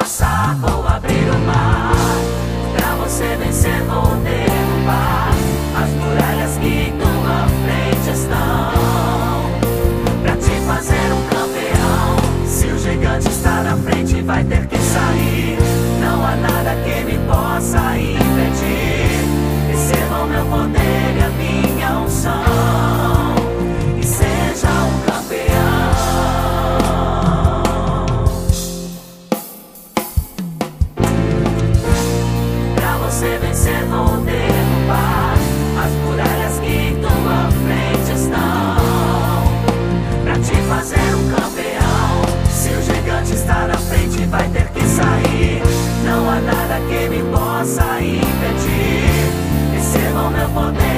passar, vou abrir o mar. Pra você vencer, vou derrubar as muralhas que em tua frente estão. Pra te fazer um campeão, se o gigante está na frente, vai ter que sair. Não há nada que me possa impedir. Receba o meu poder e a minha unção, e seja um campeão. Pra você vencer, vou derrubar as muralhas que em tua frente estão. Pra te fazer um campeão, se o gigante está na frente, vai ter que sair. Não há nada que me possa impedir. Receba o meu poder